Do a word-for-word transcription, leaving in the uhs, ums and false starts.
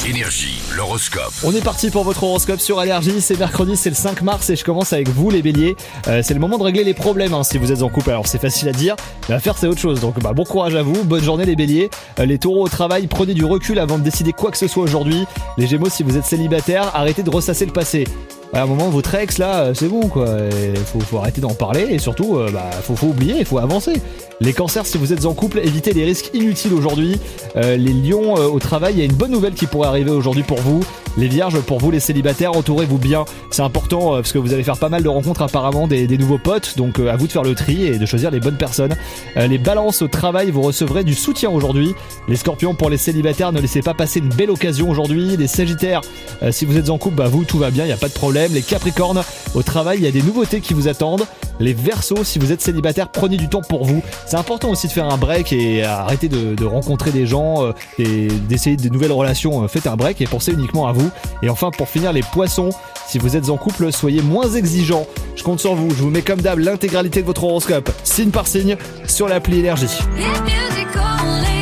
Énergie, l'horoscope. On est parti pour votre horoscope sur Énergie. C'est mercredi, c'est le cinq mars et je commence avec vous les béliers. Euh, c'est le moment de régler les problèmes hein, si vous êtes en couple. Alors c'est facile à dire, mais à faire c'est autre chose. Donc bah, bon courage à vous, bonne journée les béliers. Euh, les taureaux au travail, prenez du recul avant de décider quoi que ce soit aujourd'hui. Les gémeaux, si vous êtes célibataire, arrêtez de ressasser le passé. À un moment, votre ex là, c'est bon quoi. Il faut, faut arrêter d'en parler et surtout, euh, bah, faut, faut oublier, il faut avancer. Les cancers, si vous êtes en couple, évitez les risques inutiles aujourd'hui. Euh, les lions euh, au travail, il y a une bonne nouvelle qui pourrait arriver aujourd'hui pour vous. Les vierges, pour vous les célibataires, entourez-vous bien. C'est important euh, parce que vous allez faire pas mal de rencontres apparemment, des, des nouveaux potes. Donc euh, à vous de faire le tri et de choisir les bonnes personnes. Euh, les balances au travail, vous recevrez du soutien aujourd'hui. Les scorpions, pour les célibataires, ne laissez pas passer une belle occasion aujourd'hui. Les sagittaires, euh, si vous êtes en couple, bah vous tout va bien, il n'y a pas de problème. Les capricornes, au travail, il y a des nouveautés qui vous attendent. Les verseaux, si vous êtes célibataire, prenez du temps pour vous. C'est important aussi de faire un break et arrêter de, de rencontrer des gens euh, et d'essayer de nouvelles relations. Faites un break et pensez uniquement à vous. Et enfin, pour finir, les poissons, si vous êtes en couple, soyez moins exigeants. Je compte sur vous. Je vous mets comme d'hab l'intégralité de votre horoscope, signe par signe, sur l'appli Énergie.